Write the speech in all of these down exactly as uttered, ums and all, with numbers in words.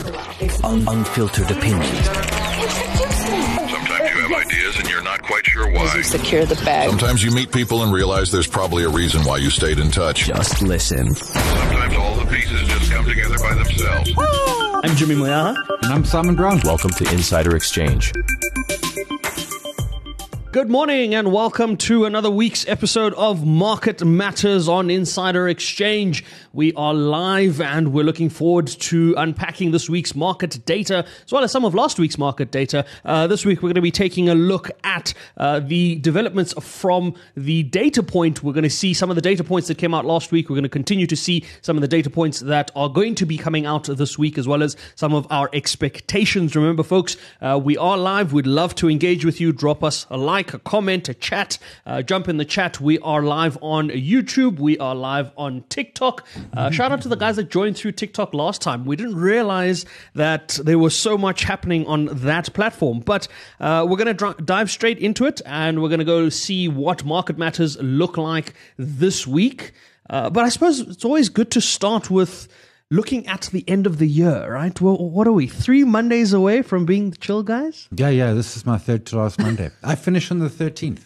Un- unfiltered opinions. Sometimes you have ideas and you're not quite sure why. You secure the bag. Sometimes you meet people and realize there's probably a reason why you stayed in touch. Just listen. Sometimes all the pieces just come together by themselves. I'm Jimmy Moyaha. And I'm Simon Brown. Welcome to Insider Exchange. Good morning and welcome to another week's episode of Market Matters on Insider Exchange. We are live and we're looking forward to unpacking this week's market data as well as some of last week's market data. Uh, this week we're going to be taking a look at uh, the developments from the data point. We're going to see some of the data points that came out last week. We're going to continue to see some of the data points that are going to be coming out this week as well as some of our expectations. Remember folks, uh, we are live. We'd love to engage with you. Drop us a like. a comment, a chat, uh, jump in the chat. We are live on YouTube. We are live on TikTok. Uh, shout out to the guys that joined through TikTok last time. We didn't realize that there was so much happening on that platform, but uh, we're going to dr- dive straight into it and we're going to go see what market matters look like this week. Uh, but I suppose it's always good to start with looking at the end of the year, right? Well, what are we, three Mondays away from being the chill guys? Yeah, yeah, this is my third to last Monday. I finish on the thirteenth.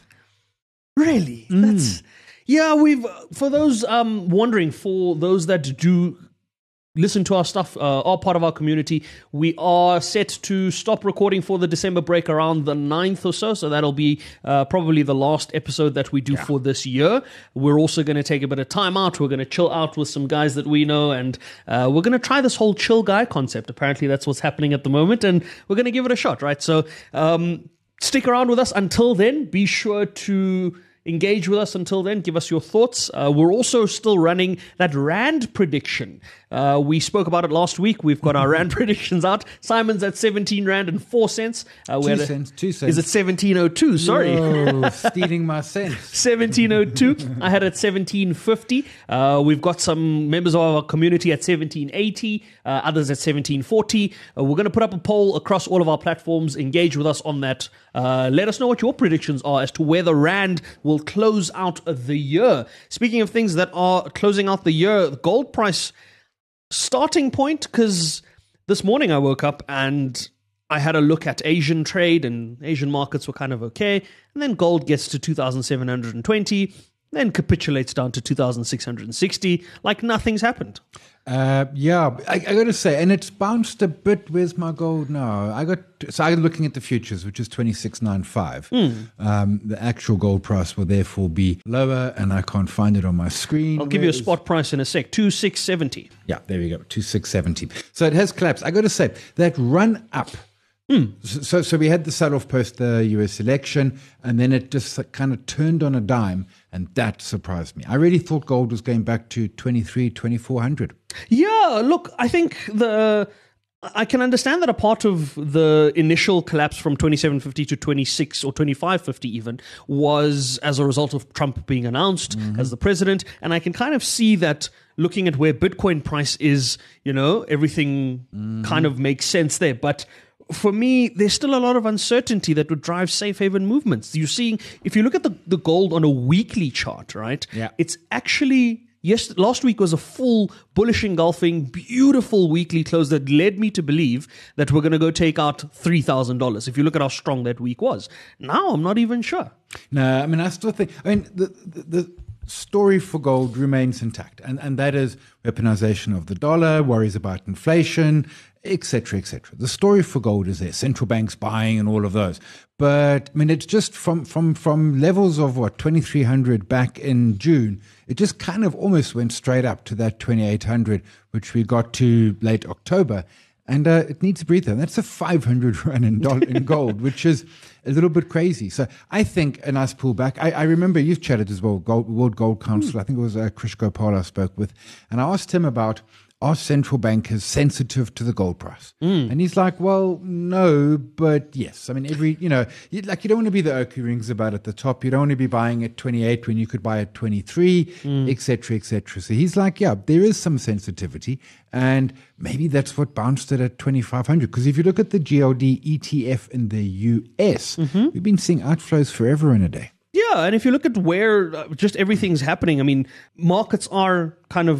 Really? Mm. That's yeah, we've, for those um, wondering, for those that do listen to our stuff, uh, are part of our community, we are set to stop recording for the December break around the ninth or so, so that'll be uh, probably the last episode that we do yeah. for this year. We're also going to take a bit of time out. We're going to chill out with some guys that we know, and uh, we're going to try this whole chill guy concept. Apparently that's what's happening at the moment, and we're going to give it a shot, right? So um, stick around with us until then. Be sure to engage with us until then. Give us your thoughts. Uh, we're also still running that Rand prediction. Uh, we spoke about it last week. We've got our Rand predictions out. Simon's at seventeen Rand and four cents. Uh, two cents, two cents. Is it seventeen oh two? Sorry. Oh, stealing my cents. seventeen oh two. I had it seventeen fifty. Uh, we've got some members of our community at seventeen eighty, uh, others at seventeen forty. Uh, we're going to put up a poll across all of our platforms. Engage with us on that. Uh, let us know what your predictions are as to where the Rand will close out the year. Speaking of things that are closing out the year, the gold price starting point, because this morning I woke up and I had a look at Asian trade and Asian markets were kind of okay. And then gold gets to two thousand seven hundred twenty, then capitulates down to two thousand six hundred sixty, like nothing's happened. Uh, yeah, I, I got to say, and it's bounced a bit. Where's my gold now? I got so I'm looking at the futures, which is twenty-six ninety-five. Mm. Um, the actual gold price will therefore be lower, and I can't find it on my screen. I'll give Where you a spot price in a sec. two six seventy. Yeah, there we go. two six seventy. So it has collapsed. I got to say that run up. Mm. So, so we had the sell-off post the U S election, and then it just kind of turned on a dime, and that surprised me. I really thought gold was going back to twenty-three, twenty-four hundred. Yeah, look, I think the I can understand that a part of the initial collapse from twenty-seven fifty to twenty-six or twenty-five fifty even was as a result of Trump being announced mm-hmm. as the president, and I can kind of see that looking at where Bitcoin price is, you know, everything mm-hmm. kind of makes sense there, but for me, there's still a lot of uncertainty that would drive safe haven movements. You're seeing, if you look at the, the gold on a weekly chart, right? Yeah. It's actually, yes, last week was a full bullish engulfing, beautiful weekly close that led me to believe that we're going to go take out three thousand dollars. If you look at how strong that week was. Now, I'm not even sure. No, I mean, I still think, I mean, the, the, the story for gold remains intact, and, and that is weaponization of the dollar, worries about inflation, et cetera, et cetera. The story for gold is there, central banks buying and all of those. But, I mean, it's just from from from levels of, what, twenty-three hundred back in June, it just kind of almost went straight up to that twenty-eight hundred, which we got to late October. And uh, it needs a breather. That's a five hundred run in, do- in gold, which is a little bit crazy. So I think a nice pullback. I, I remember you've chatted as well, Gold, World Gold Council. Mm. I think it was uh, Krish Gopal I spoke with. And I asked him about, are central bankers sensitive to the gold price? Mm. And he's like, well, no, but yes. I mean, every, you know, you, like you don't want to be the oak who rings about at the top. You don't want to be buying at twenty-eight when you could buy at twenty-three, mm. et cetera, et cetera. So he's like, yeah, there is some sensitivity. And maybe that's what bounced it at twenty-five hundred. Because if you look at the G L D E T F in the U S, mm-hmm. we've been seeing outflows forever in a day. Yeah, and if you look at where uh, just everything's happening, I mean, markets are kind of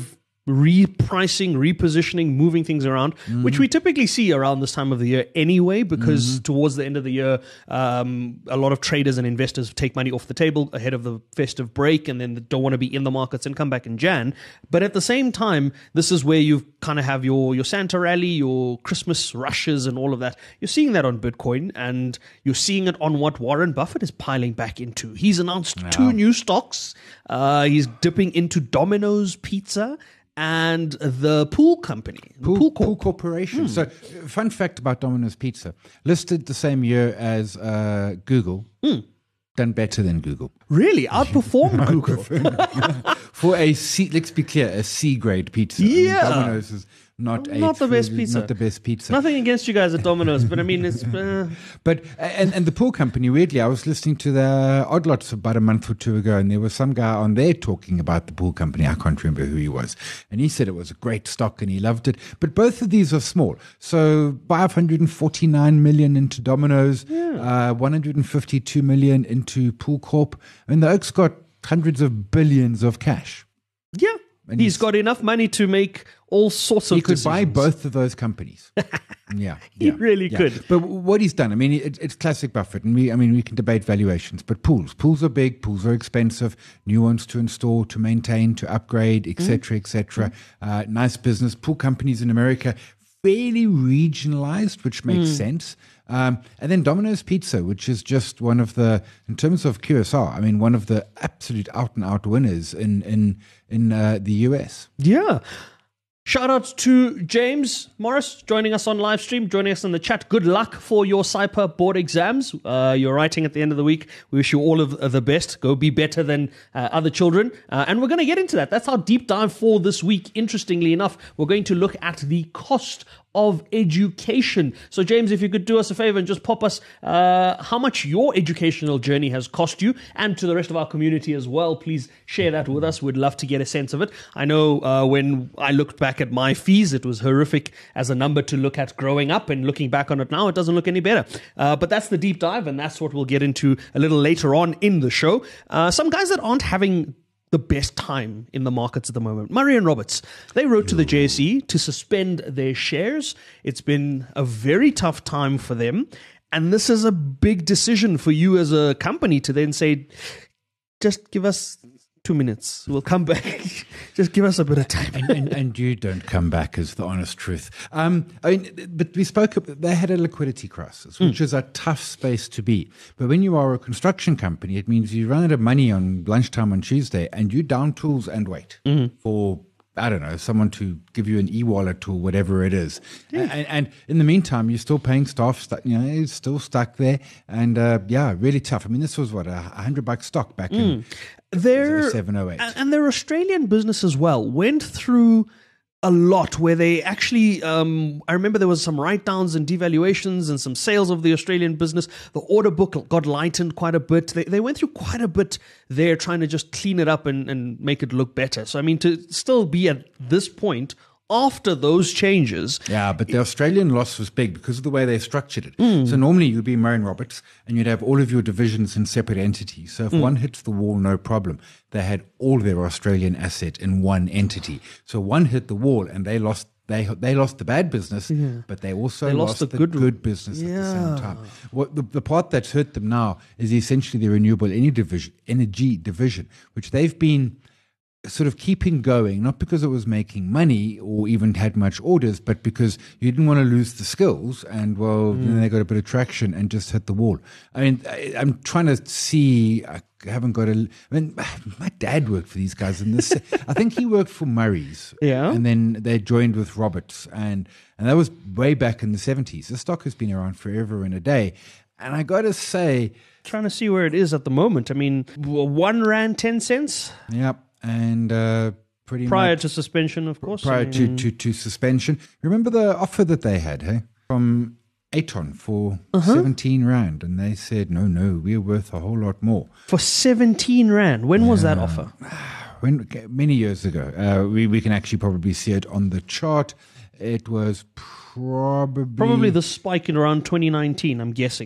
repricing, repositioning, moving things around, mm-hmm. which we typically see around this time of the year anyway, because mm-hmm. towards the end of the year, um, a lot of traders and investors take money off the table ahead of the festive break and then don't want to be in the markets and come back in Jan. But at the same time, this is where you kind of have your, your Santa rally, your Christmas rushes and all of that. You're seeing that on Bitcoin, and you're seeing it on what Warren Buffett is piling back into. He's announced wow. two new stocks. Uh, he's dipping into Domino's Pizza and the Pool Company, the Pool, Pool, Corp. Pool Corporation. Hmm. So, fun fact about Domino's Pizza: listed the same year as uh, Google, Hmm. done better than Google. Really? Outperformed Google? For a C, let's be clear, a C grade pizza. Yeah. I mean, Domino's is not a Not the best truly- pizza. Not the best pizza. Nothing against you guys at Domino's, but I mean, it's... Uh, But and and the Pool Company, weirdly, I was listening to the Odd Lots about a month or two ago, and there was some guy on there talking about the Pool Company. I can't remember who he was, and he said it was a great stock and he loved it. But both of these are small, so five hundred forty-nine million into Domino's, yeah. uh, one hundred fifty-two million into Pool Corp. I mean, the Oak's got hundreds of billions of cash. yeah. And he's he's- got enough money to make all sorts of He could decisions. buy both of those companies. Yeah, He yeah, really yeah. could. But what he's done, I mean, it, it's classic Buffett, and we, I mean, we can debate valuations. But pools, pools are big, pools are expensive, new ones to install, to maintain, to upgrade, et cetera, et cetera. Uh, nice business. Pool companies in America, fairly regionalized, which makes sense. Um, and then Domino's Pizza, which is just one of the, in terms of Q S R, I mean, one of the absolute out and out winners in in in uh, the U S. Yeah. Shout out to James Morris joining us on live stream, joining us in the chat. Good luck for your C I P E R board exams. Uh, you're writing at the end of the week. We wish you all of the best. Go be better than uh, other children. Uh, and we're going to get into that. That's our deep dive for this week. Interestingly enough, we're going to look at the cost of education. So, James, if you could do us a favor and just pop us uh, how much your educational journey has cost you, and to the rest of our community as well. Please share that with us. We'd love to get a sense of it. I know uh, when I looked back at my fees, it was horrific as a number to look at growing up, and looking back on it now, it doesn't look any better. Uh, but that's the deep dive, and that's what we'll get into a little later on in the show. Uh, some guys that aren't having the best time in the markets at the moment. Murray and Roberts, they wrote to the J S E to suspend their shares. It's been a very tough time for them. And this is a big decision for you as a company to then say, just give us two minutes. We'll come back. Just give us a bit of time. and, and, and you don't come back, is the honest truth. Um, I mean, but we spoke. They had a liquidity crisis, which mm. is a tough space to be. But when you are a construction company, it means you run out of money on lunchtime on Tuesday, and you down tools and wait mm-hmm. for, I don't know, someone to give you an e-wallet or whatever it is. Yeah. And, and in the meantime, you're still paying staff, stu- you know, it's still stuck there. And uh, yeah, really tough. I mean, this was what, a hundred bucks stock back mm. in They're, seven oh eight. And their Australian business as well went through a lot where they actually, um, I remember there was some write-downs and devaluations and some sales of the Australian business. The order book got lightened quite a bit. They, they went through quite a bit there trying to just clean it up and, and make it look better. So, I mean, to still be at this point after those changes. Yeah, but the Australian loss was big because of the way they structured it. Mm. So normally you'd be Murray and Roberts and you'd have all of your divisions in separate entities. So if mm. one hits the wall, no problem. They had all their Australian asset in one entity. So one hit the wall and they lost They they lost the bad business, yeah. but they also they lost, lost the good, good business yeah. at the same time. What the, the part that's hurt them now is essentially the renewable energy division, energy division, which they've been sort of keeping going, not because it was making money or even had much orders, but because you didn't want to lose the skills. And well, mm. then they got a bit of traction and just hit the wall. I mean, I, I'm trying to see. I haven't got a. I mean, my dad worked for these guys, and this. I think he worked for Murray's, yeah, and then they joined with Roberts, and and that was way back in the seventies. The stock has been around forever and a day, and I got to say, trying to see where it is at the moment. I mean, one rand ten cents. Yep. And uh, pretty prior much, to suspension, of course. Prior I mean, to, to, to suspension. Remember the offer that they had, hey, from Aton for uh-huh. seventeen rand, and they said, no, no, we're worth a whole lot more. For seventeen rand? When was uh, that offer? When many years ago. Uh, we we can actually probably see it on the chart. It was probably probably the spike in around twenty nineteen. I'm guessing.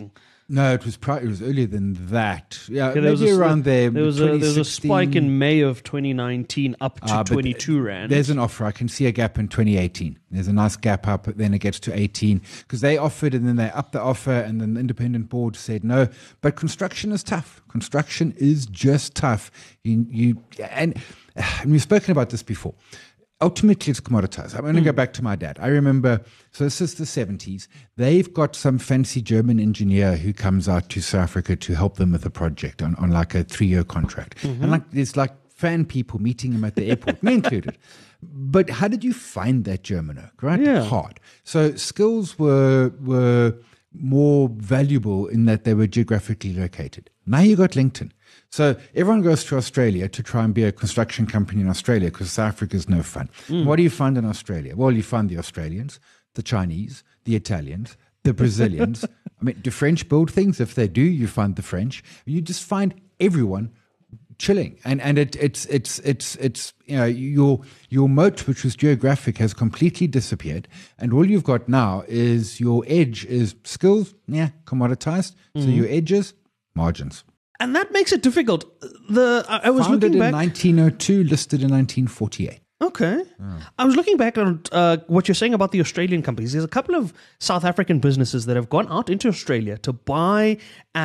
No, it was pri- it was earlier than that. Yeah, Yeah, there maybe was a, around there. There was, a, there was a spike twenty sixteen. in May of twenty nineteen up to Ah, but twenty-two rand. There's an offer. I can see a gap in twenty eighteen. There's a nice gap up, then it gets to eighteen because they offered and then they upped the offer, and then the independent board said no. But construction is tough. Construction is just tough. You, you and, and we've spoken about this before. Ultimately, it's commoditized. I'm going to Mm. go back to my dad. I remember, so this is the seventies. They've got some fancy German engineer who comes out to South Africa to help them with a project on, on like a three-year contract. Mm-hmm. And like there's like fan people meeting him at the airport, me included. But how did you find that German oak, right? Yeah. Hard. So skills were were more valuable in that they were geographically located. Now you got LinkedIn. So everyone goes to Australia to try and be a construction company in Australia because South Africa is no fun. Mm. What do you find in Australia? Well, you find the Australians, the Chinese, the Italians, the Brazilians. I mean, do French build things? If they do, you find the French. You just find everyone chilling, and and it, it's it's it's it's you know your your moat, which was geographic, has completely disappeared, and all you've got now is your edge is skills, yeah, commoditized. Mm-hmm. So your edges, margins. And that makes it difficult. The I, I was Founded looking in back. nineteen oh two, listed in nineteen forty-eight. Okay. I was looking back on uh, what you're saying about the Australian companies. There's a couple of South African businesses that have gone out into Australia to buy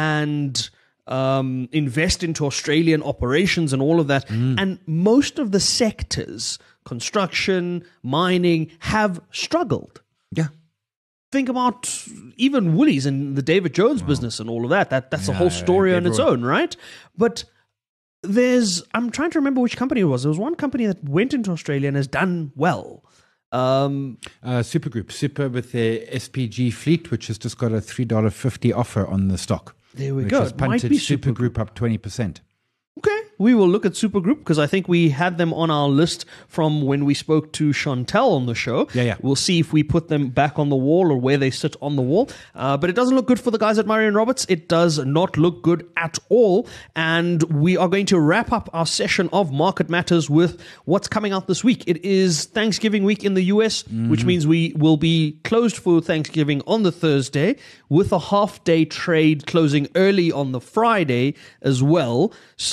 and um, invest into Australian operations and all of that. And most of the sectors, construction, mining, have struggled. Yeah. Think about even Woolies and the David Jones business and all of that. That that's a Yeah, whole story yeah, on its everyone- own, right? But there's I'm trying to remember which company it was. There was one company that went into Australia and has done well. Um, Uh, Supergroup, Super with their S P G fleet, which has just got a three dollars fifty offer on the stock. There we which go. has It might punted be Supergroup up twenty percent. okay, we will look at Supergroup because I think we had them on our list from when we spoke to Chantel on the show. Yeah, yeah. We'll see if we put them back on the wall or where they sit on the wall. Uh, but it doesn't look good for the guys at Murray and Roberts. It does not look good at all. And we are going to wrap up our session of Market Matters with what's coming out this week. It is Thanksgiving week in the U S, Mm-hmm. which means we will be closed for Thanksgiving on the Thursday with a half-day trade closing early on the Friday as well.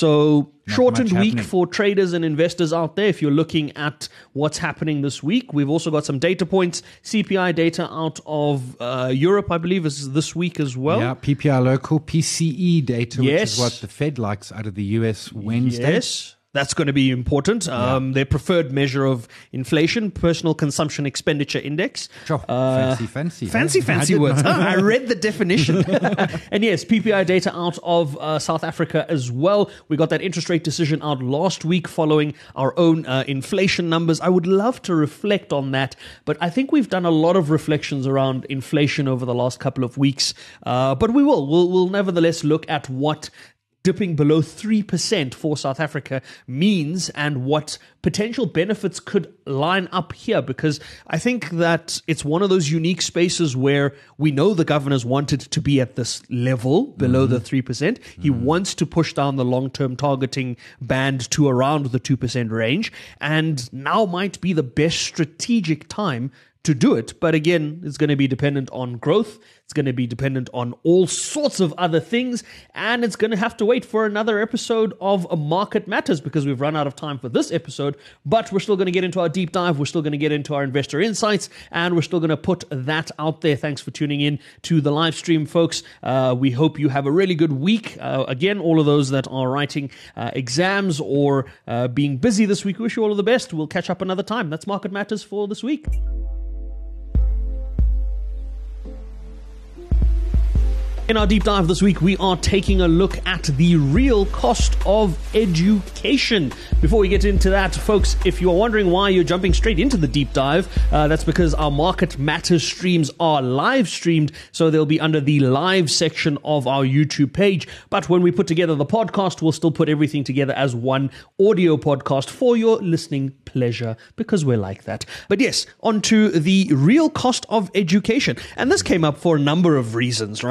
So shortened much week happening. for traders and investors out there if you're looking at what's happening this week. We've also got some data points, C P I data out of uh, Europe, I believe, is this week as well. Yeah, P P I local, P C E data, Yes. which is what the Fed likes out of the U S Wednesday. Yes. That's going to be important. Um, Their preferred measure of inflation, personal consumption expenditure index. Sure. Uh, fancy, fancy. Fancy, huh? fancy I didn't words. know. Ah, I read the definition. And yes, P P I data out of uh, South Africa as well. We got that interest rate decision out last week following our own uh, inflation numbers. I would love to reflect on that, but I think we've done a lot of reflections around inflation over the last couple of weeks. Uh, but we will. We'll, we'll nevertheless look at what dipping below three percent for South Africa means and what potential benefits could line up here, because I think that it's one of those unique spaces where we know the governor's wanted to be at this level below mm-hmm. the three percent. He mm-hmm. wants to push down the long-term targeting band to around the two percent range, and now might be the best strategic time to do it. But again, it's going to be dependent on growth. It's going to be dependent on all sorts of other things. And it's going to have to wait for another episode of Market Matters because we've run out of time for this episode. But we're still going to get into our deep dive. We're still going to get into our investor insights. And we're still going to put that out there. Thanks for tuning in to the live stream, folks. Uh, we hope you have a really good week. Uh, again, all of those that are writing uh, exams or uh, being busy this week, we wish you all of the best. We'll catch up another time. That's Market Matters for this week. In our deep dive this week, we are taking a look at the real cost of education. Before we get into that, folks, if you're wondering why you're jumping straight into the deep dive, uh, that's because our Market Matters streams are live streamed, so they'll be under the live section of our YouTube page. But when we put together the podcast, we'll still put everything together as one audio podcast for your listening pleasure, because we're like that. But yes, on to the real cost of education. And this came up for a number of reasons, right? So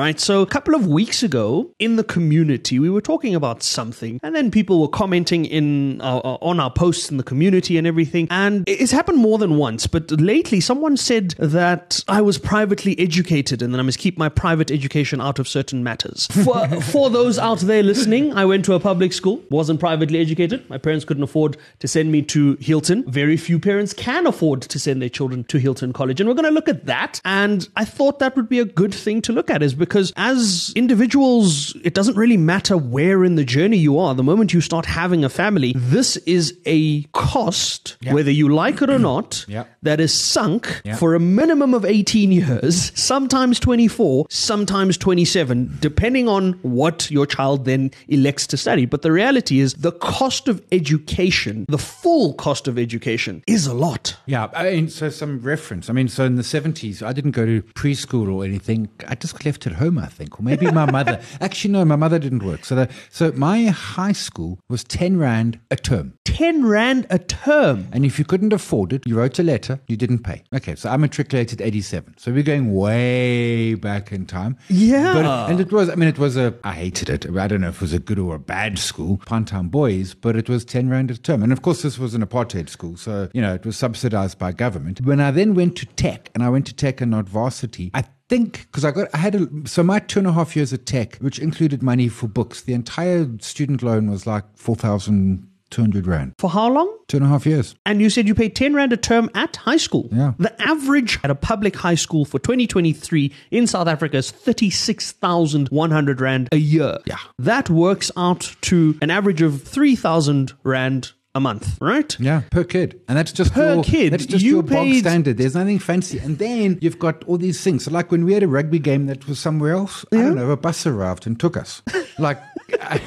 couple of weeks ago in the community, we were talking about something, and then people were commenting in uh, on our posts in the community and everything. And it's happened more than once, but lately someone said that I was privately educated and that I must keep my private education out of certain matters. For, for those out there listening, I went to a public school, wasn't privately educated. My parents couldn't afford to send me to Hilton. Very few parents can afford to send their children to Hilton College. And we're going to look at that. And I thought that would be a good thing to look at, is because as individuals, it doesn't really matter where in the journey you are. The moment you start having a family, this is a cost, yeah. whether you like it or not, yeah. that is sunk yeah. for a minimum of eighteen years, sometimes twenty-four, sometimes twenty-seven, depending on what your child then elects to study. But the reality is the cost of education, the full cost of education, is a lot. Yeah, I mean, so some reference. I mean, so in the seventies, I didn't go to preschool or anything. I just left at home, I think. Or maybe my mother. Actually, no, my mother didn't work. So, the, so my high school was ten rand a term. ten rand a term. And if you couldn't afford it, you wrote a letter, you didn't pay. Okay, so I matriculated eighty-seven. So we're going way back in time. Yeah. But, and it was, I mean, it was a, I hated it. I don't know if it was a good or a bad school, Pinetown Boys, but it was ten rand a term. And of course, this was an apartheid school. So, you know, it was subsidized by government. When I then went to tech, and I went to tech and not varsity, I think, because I got, I had a, so my two and a half years at tech, which included money for books, the entire student loan was like four thousand two hundred rand. For how long? Two and a half years. And you said you paid ten rand a term at high school. Yeah. The average at a public high school for twenty twenty-three in South Africa is thirty-six thousand one hundred rand a year. Yeah. That works out to an average of three thousand rand a month, right? Yeah, per kid. And that's just Per your, kid. That's just You your bog paid- standard. There's nothing fancy. And then you've got all these things. So like when we had a rugby game that was somewhere else, I don't know, a bus arrived and took us. Like... I,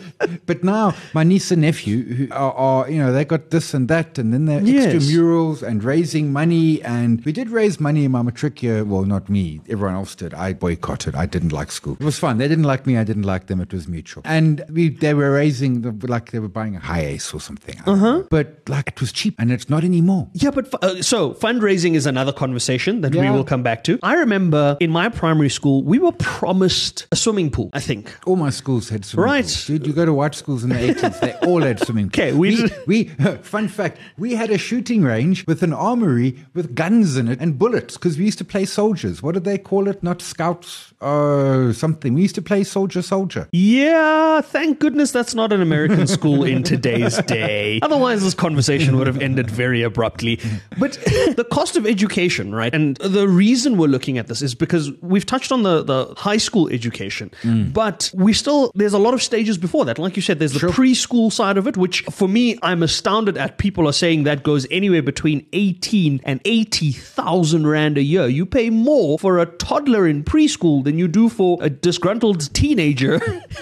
but now my niece and nephew who are, are, you know, they got this and that, and then they're Yes. extramurals and raising money. And we did raise money in my matric year. Well, not me. Everyone else did. I boycotted. I didn't like school. It was fun. They didn't like me. I didn't like them. It was mutual. And we, they were raising, the, like they were buying a high ace or something. I don't know. But like it was cheap, and it's not anymore. Yeah, but uh, so fundraising is another conversation that we Yeah. will come back to. I remember in my primary school, we were promised a swimming pool, I think. All my schools had swimming Right. pools. Dude, you go to white schools in the eighties, they all had swimming pools. Okay, we- we, we fun fact, we had a shooting range with an armory with guns in it and bullets, because we used to play soldiers. What did they call it? Not scouts, oh, something. We used to play soldier, soldier. Yeah, thank goodness that's not an American school in today's day. Otherwise, this conversation would have ended very abruptly. But the cost of education, right? And the reason we're looking at this is because we've touched on the, the high school education, Mm. but we still, there's a lot of stages before that. Like you said, there's the Sure. preschool side of it, which for me, I'm astounded at. People are saying that goes anywhere between eighteen and eighty thousand rand a year. You pay more for a toddler in preschool than you do for a disgruntled teenager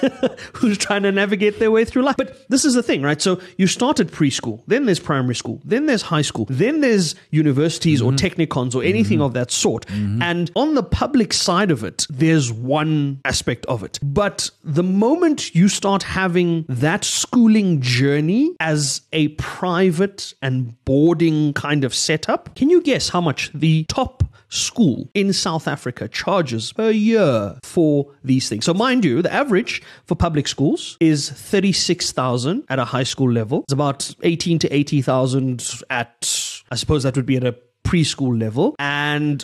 who's trying to navigate their way through life. But this is the thing, right? So you start at preschool, then there's primary school, then there's high school, then there's universities or technicons or anything of that sort. And on the public side of it, there's one aspect of it. But the moment you start having that schooling journey as a private and boarding kind of setup, can you guess how much the top school in South Africa charges per year for these things? So mind you, the average for public schools is thirty-six thousand at a high school level. It's about eighteen to eighty thousand at, I suppose that would be at a preschool level, and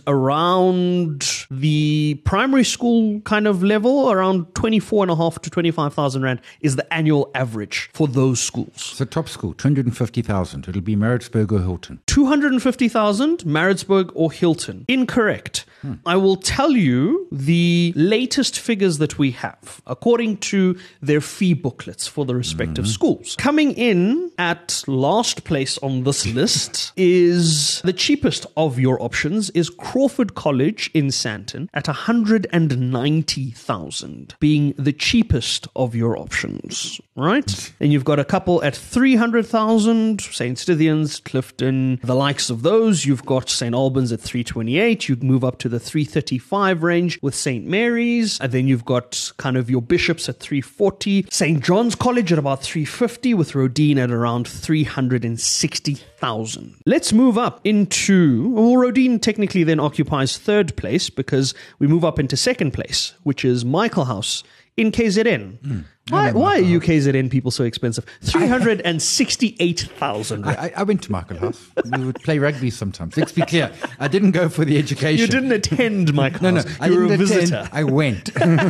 around the primary school kind of level, around twenty-four and a half to twenty-five thousand rand is the annual average for those schools. It's a top school, two hundred fifty thousand. It'll be Maritzburg or Hilton. two hundred fifty thousand, Maritzburg or Hilton. Incorrect. Hmm. I will tell you the latest figures that we have, according to their fee booklets for the respective mm-hmm. schools. Coming in at last place on this list is the cheapest of your options is Crawford College in Sandton at one hundred ninety thousand, being the cheapest of your options, right? And you've got a couple at three hundred thousand, Saint Stithians, Clifton, the likes of those. You've got Saint Albans at three twenty-eight. You move up to the the three thirty-five range with Saint Mary's. And then you've got kind of your bishops at three forty. Saint John's College at about three fifty, with Rodin at around three hundred sixty thousand. Let's move up into, well, Rodin technically then occupies third place because we move up into second place, which is Michael House in K Z N. Mm. Why, why are you K Z N people so expensive? three hundred sixty-eight thousand. I, I went to Michael House. We would play rugby sometimes. Let's be clear. I didn't go for the education. You didn't attend Michael no, no, House. I You were didn't a attend. visitor. I went.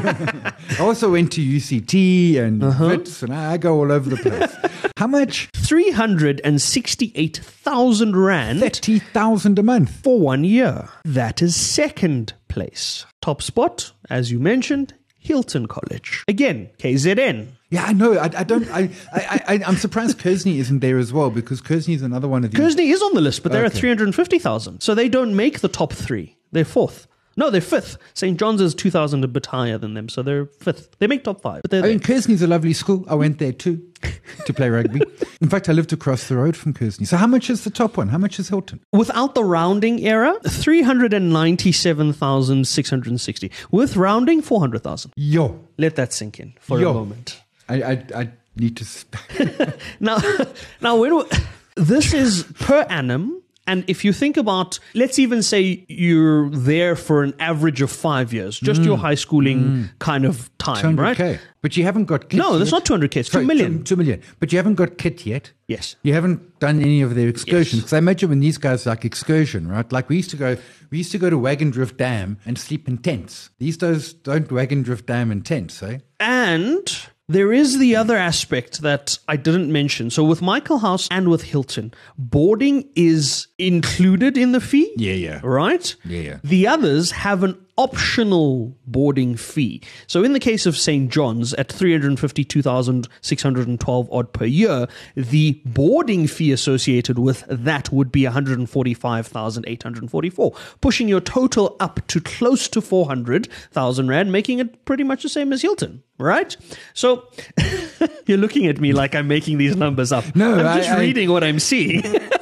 I also went to U C T and Uh-huh. Wits, and I, I go all over the place. How much? three hundred sixty-eight thousand rand thirty thousand a month. for one year. That is second place. Top spot, as you mentioned, Hilton College. Again, K Z N. Yeah, I know. I, I don't. I, I, I, I'm surprised Kersney isn't there as well, because Kersney is another one of these. Kersney is on the list, but they're at Okay. three hundred fifty thousand. So they don't make the top three. They're fourth. No, they're fifth. Saint John's is two thousand a bit higher than them, so they're fifth. They make top five, but they're I mean, there. Kersney's a lovely school. I went there too to play rugby. In fact, I lived across the road from Kersney. So how much is the top one? How much is Hilton? Without the rounding error, three hundred ninety-seven thousand six hundred sixty. With rounding, four hundred thousand. Yo. Let that sink in for Yo. a moment. I, I, I need to... Sp- Now, now when, we- this is per annum. And if you think about, let's even say you're there for an average of five years, just your high schooling kind of time, right? two hundred K. But you haven't got kit No, that's yet. not two hundred K, it's two Sorry, million. Two, two million. But you haven't got kit yet. Yes. You haven't done any of their excursions. Yes. Because I imagine when these guys like excursion, right? Like we used to go, we used to go to Wagon Drift Dam and sleep in tents. These days don't Wagon Drift Dam in tents, eh? And there is the other aspect that I didn't mention. So with Michael House and with Hilton, boarding is included in the fee. Yeah, yeah. Right? Yeah, yeah. The others have an optional boarding fee. So in the case of Saint John's at three hundred fifty-two thousand six hundred twelve odd per year, the boarding fee associated with that would be one hundred forty-five thousand eight hundred forty-four, pushing your total up to close to four hundred thousand rand, making it pretty much the same as Hilton, right? So you're looking at me like I'm making these numbers up. No, I'm just I- I- reading what I'm seeing.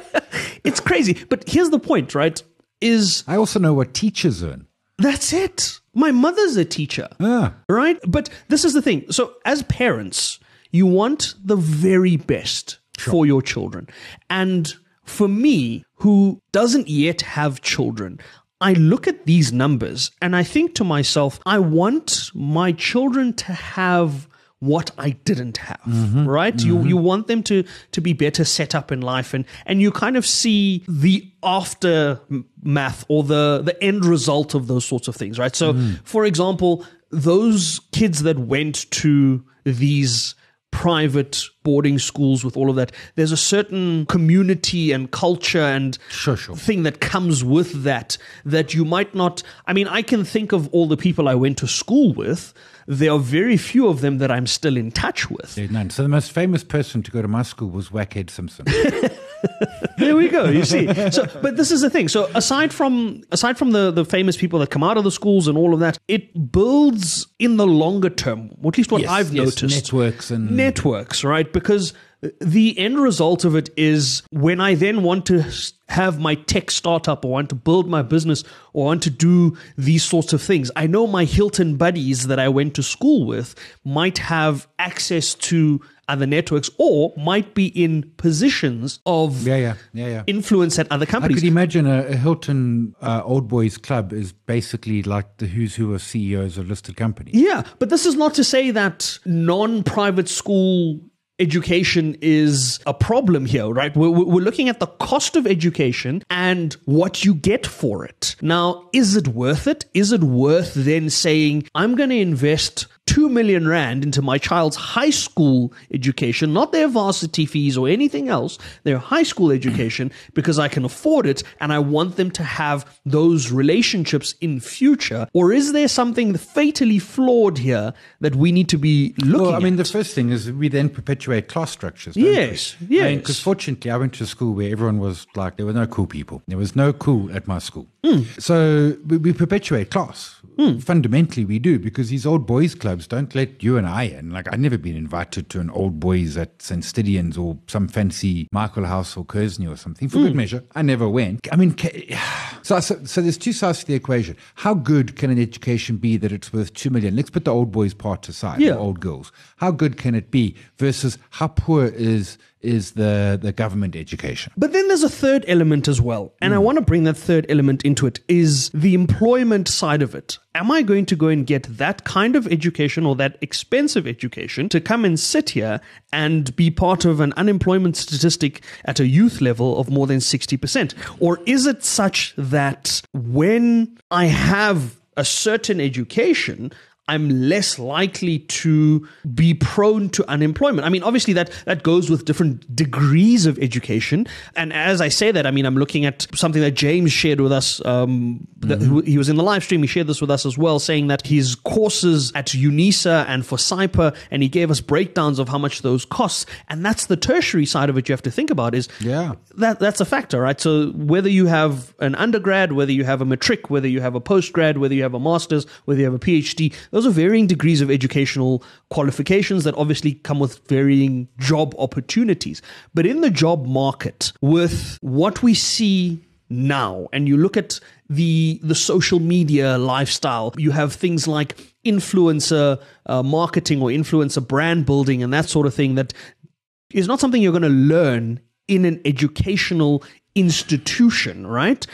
It's crazy. But here's the point, right? Is I also know what teachers earn. that's it. My mother's a teacher, Ah. right? But this is the thing. So as parents, you want the very best for your children. And for me, who doesn't yet have children, I look at these numbers and I think to myself, I want my children to have what I didn't have, Mm-hmm. right? You you want them to to be better set up in life, and and you kind of see the aftermath or the the end result of those sorts of things, right? So, Mm. for example, those kids that went to these private boarding schools with all of that, there's a certain community and culture and Sure, sure. thing that comes with that that you might not. I mean, I can think of all the people I went to school with. There are very few of them that I'm still in touch with. There's none. So the most famous person to go to my school was Wackhead Simpson. There we go. You see. So, but this is the thing. So aside from aside from the the famous people that come out of the schools and all of that, it builds in the longer term. Or at least what Yes, I've yes, noticed. networks and- networks, right? Because the end result of it is when I then want to have my tech startup or want to build my business or want to do these sorts of things, I know my Hilton buddies that I went to school with might have access to other networks or might be in positions of Yeah, yeah, yeah, yeah. influence at other I companies. could imagine a, a Hilton uh, Old Boys Club is basically like the who's who of C E Os of listed companies. Yeah, but this is not to say that non-private school education is a problem here, right? We're, we're looking at the cost of education and what you get for it. Now, is it worth it? Is it worth then saying, I'm going to invest two million rand into my child's high school education, not their varsity fees or anything else, their high school education, because I can afford it and I want them to have those relationships in future? Or is there something fatally flawed here that we need to be looking Well, I mean, at? the first thing is we then perpetuate class structures. don't Yes, we? yes. Because fortunately, I went to a school where everyone was like, there were no cool people. There was no cool at my school. Hmm. So we, we perpetuate class. Mm. Fundamentally, we do, because these old boys clubs don't let you and I in. Like, I've never been invited to an old boys at Saint Stidians or some fancy Michael House or Kersney or something. For mm. good measure, I never went. I mean, so, so so there's two sides to the equation. How good can an education be that it's worth two million? Let's put the old boys part aside, yeah. or old girls. How good can it be versus how poor is is the, the government education? But then there's a third element as well. And mm. I want to bring that third element into it, is the employment side of it. Am I going to go and get that kind of education or that expensive education to come and sit here and be part of an unemployment statistic at a youth level of more than sixty percent? Or is it such that when I have a certain education, I'm less likely to be prone to unemployment? I mean, obviously that, that goes with different degrees of education. And as I say that, I mean, I'm looking at something that James shared with us. Um, that mm-hmm. He was in the live stream. He shared this with us as well, saying that his courses at UNISA and for CYPA, and he gave us breakdowns of how much those cost. And that's the tertiary side of it you have to think about, is yeah. that that's a factor, right? So whether you have an undergrad, whether you have a matric, whether you have a postgrad, whether you have a master's, whether you have a PhD, those are varying degrees of educational qualifications that obviously come with varying job opportunities. But in the job market, with what we see now, and you look at the the social media lifestyle, you have things like influencer uh, marketing or influencer brand building and that sort of thing, that is not something you're going to learn in an educational institution, right?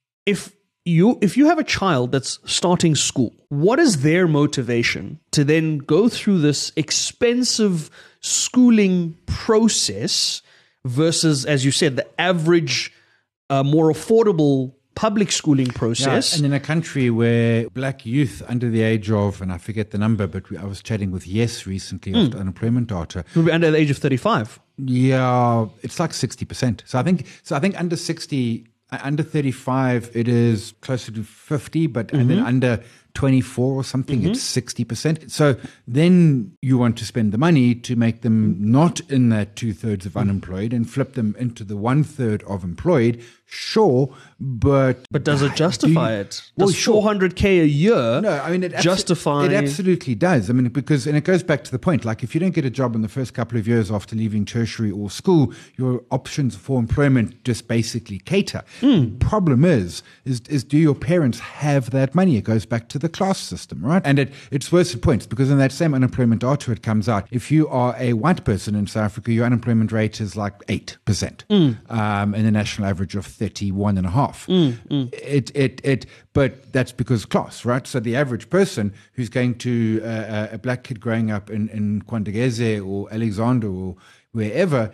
If You, if you have a child that's starting school, what is their motivation to then go through this expensive schooling process versus, as you said, the average, uh, more affordable public schooling process? Yeah, and in a country where black youth under the age of, and I forget the number, but we, I was chatting with Yes recently mm. of unemployment data. Under the age of thirty-five. Yeah, it's like sixty percent. So I think, so I think under sixty... Under thirty-five, it is closer to fifty, but mm-hmm. and then under twenty-four or something, mm-hmm. it's sixty percent. So then you want to spend the money to make them not in that two-thirds of unemployed and flip them into the one-third of employed. Sure, but... But does it justify you, it? Does well, sure. four hundred K a year no, I mean, it justify... It absolutely does. I mean, because, and it goes back to the point, like if you don't get a job in the first couple of years after leaving tertiary or school, your options for employment just basically cater. Mm. Problem is, is, is do your parents have that money? It goes back to the class system, right? And it, it's worse at points, because in that same unemployment data, it comes out, if you are a white person in South Africa, your unemployment rate is like eight percent, mm. um, and the national average of thirty-one and a half. Mm, mm. It, it, it, but that's because class, right? So the average person who's going to uh, a black kid growing up in, in Kwandageze or Alexander or wherever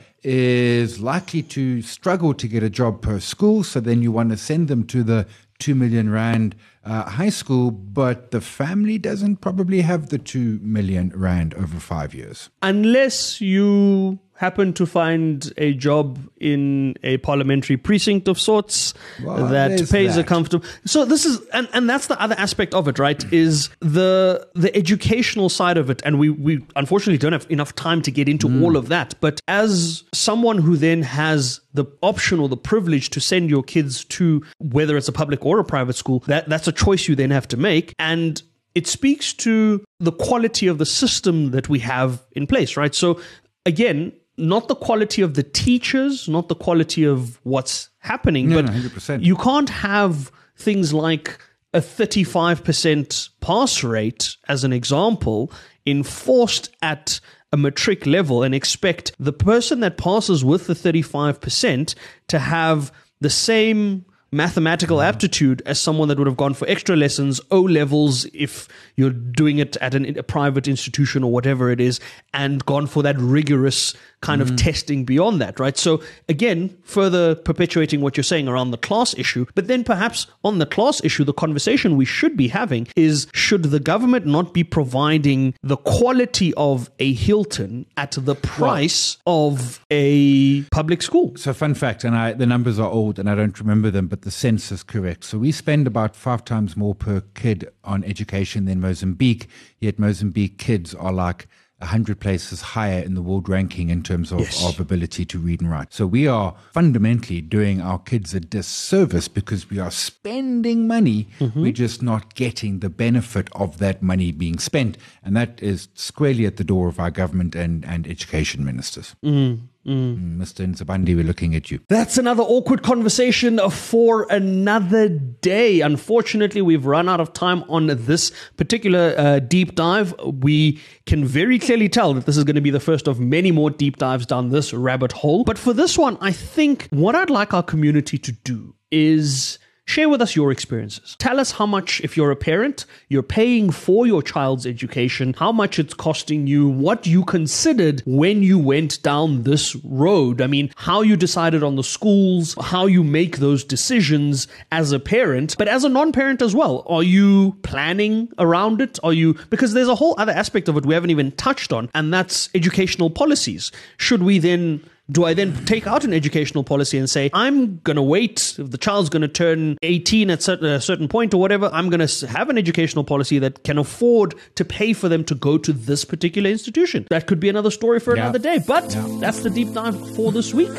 is likely to struggle to get a job per school. So then you want to send them to the two million rand uh, high school, but the family doesn't probably have the two million rand over five years. Unless you happen to find a job in a parliamentary precinct of sorts well, that pays that. a comfortable... So this is... And, and that's the other aspect of it, right? Is the the educational side of it. And we, we unfortunately don't have enough time to get into mm. all of that. But as someone who then has the option or the privilege to send your kids to, whether it's a public or a private school, that that's a choice you then have to make. And it speaks to the quality of the system that we have in place, right? So again, not the quality of the teachers, not the quality of what's happening, no, but no, one hundred percent. You can't have things like a thirty-five percent pass rate, as an example, enforced at a matric level and expect the person that passes with the thirty-five percent to have the same mathematical aptitude as someone that would have gone for extra lessons, O levels, if you're doing it at an, a private institution or whatever it is, and gone for that rigorous kind mm. of testing beyond that, right? So again, further perpetuating what you're saying around the class issue, but then perhaps on the class issue, the conversation we should be having is, should the government not be providing the quality of a Hilton at the price well, of a public school? So fun fact, and I, the numbers are old and I don't remember them, but the sense is correct. So we spend about five times more per kid on education than Mozambique, yet Mozambique kids are like one hundred places higher in the world ranking in terms of, Yes. of ability to read and write. So we are fundamentally doing our kids a disservice because we are spending money. Mm-hmm. We're just not getting the benefit of that money being spent. And that is squarely at the door of our government and, and education ministers. Mm. Mm, Mister Nzabandi, we're looking at you. That's another awkward conversation for another day. Unfortunately, we've run out of time on this particular uh, deep dive. We can very clearly tell that this is going to be the first of many more deep dives down this rabbit hole. But for this one, I think what I'd like our community to do is share with us your experiences. Tell us how much, if you're a parent, you're paying for your child's education, how much it's costing you, what you considered when you went down this road. I mean, how you decided on the schools, how you make those decisions as a parent, but as a non-parent as well. Are you planning around it? Are you, because there's a whole other aspect of it we haven't even touched on, and that's educational policies. Should we then Do I then take out an educational policy and say, I'm going to wait, if the child's going to turn eighteen at a certain point or whatever, I'm going to have an educational policy that can afford to pay for them to go to this particular institution? That could be another story for Yeah. another day. But Yeah. that's the deep dive for this week.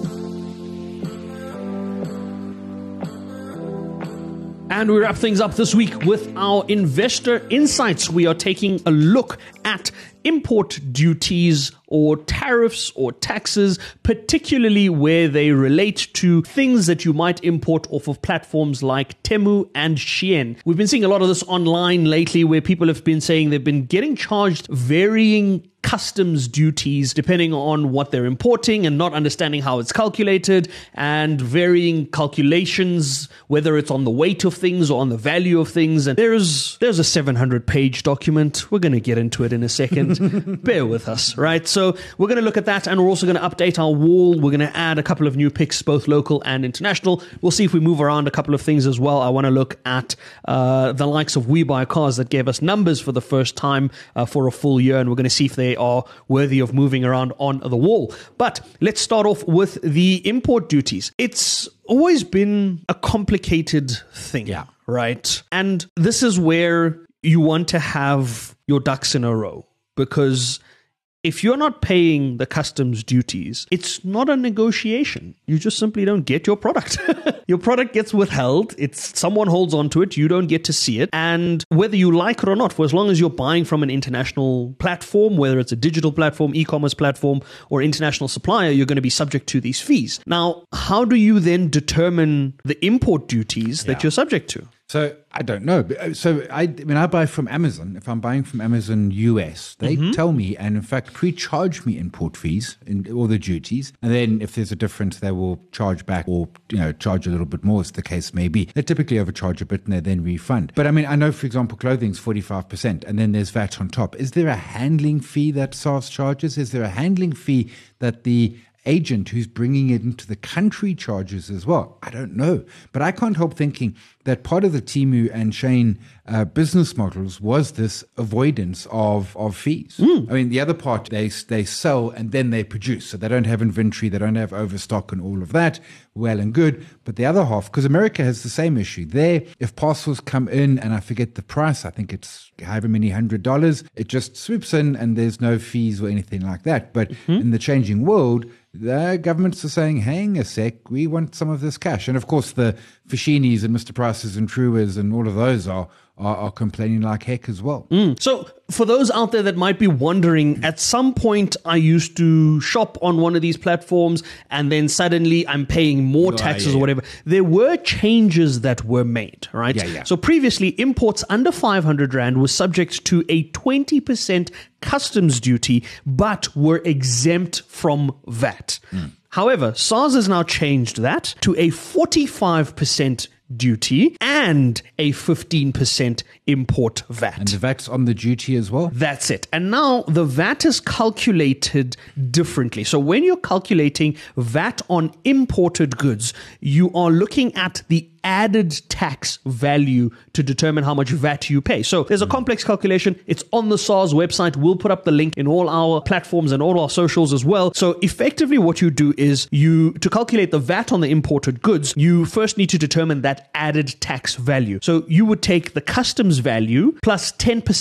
And we wrap things up this week with our investor insights. We are taking a look at import duties or tariffs or taxes, particularly where they relate to things that you might import off of platforms like Temu and Shein. We've been seeing a lot of this online lately where people have been saying they've been getting charged varying customs duties depending on what they're importing and not understanding how it's calculated, and varying calculations, whether it's on the weight of things or on the value of things. And there's there's a seven hundred page document. We're going to get into it in a second. Bear with us, right? So we're going to look at that, and we're also going to update our wall. We're going to add a couple of new picks, both local and international. We'll see if we move around a couple of things as well. I want to look at uh, the likes of We Buy Cars that gave us numbers for the first time uh, for a full year, and we're going to see if they are worthy of moving around on the wall. But let's start off with the import duties. It's always been a complicated thing, Yeah. right? And this is where you want to have your ducks in a row, because if you're not paying the customs duties, it's not a negotiation. You just simply don't get your product. Your product gets withheld. It's someone holds onto it. You don't get to see it. And whether you like it or not, for as long as you're buying from an international platform, whether it's a digital platform, e-commerce platform, or international supplier, you're going to be subject to these fees. Now, how do you then determine the import duties that Yeah. you're subject to? So I don't know. So I, when I buy from Amazon, if I'm buying from Amazon U S, they Mm-hmm. tell me, and in fact pre-charge me import fees and all the duties. And then if there's a difference, they will charge back, or you know, charge a little bit more, as the case may be. They typically overcharge a bit and they then refund. But I mean, I know, for example, clothing's forty-five percent, and then there's V A T on top. Is there a handling fee that SARS charges? Is there a handling fee that the agent who's bringing it into the country charges as well? I don't know. But I can't help thinking that part of the Temu and Shein uh, business models was this avoidance of, of fees. Mm. I mean, the other part, they they sell and then they produce. So they don't have inventory, they don't have overstock and all of that. Well and good. But the other half, because America has the same issue. There, if parcels come in and I forget the price, I think it's however many hundred dollars, it just swoops in and there's no fees or anything like that. But mm-hmm. in the changing world, the governments are saying, hang a sec, we want some of this cash. And of course, the Fashinis and Mister Prices and Truers and all of those are are, are complaining like heck as well. Mm. So for those out there that might be wondering, at some point I used to shop on one of these platforms and then suddenly I'm paying more Oh, taxes yeah, or whatever. There were changes that were made, right? Yeah, yeah. So previously, imports under five hundred rand were subject to a twenty percent customs duty, but were exempt from V A T. Mm. However, SARS has now changed that to a forty-five percent duty and a fifteen percent import V A T. And the V A T's on the duty as well? That's it. And now the V A T is calculated differently. So when you're calculating V A T on imported goods, you are looking at the added tax value to determine how much V A T you pay. So there's a complex calculation. It's on the SARS website. We'll put up the link in all our platforms and all our socials as well. So effectively what you do is you, to calculate the V A T on the imported goods, you first need to determine that added tax value. So you would take the customs value plus ten percent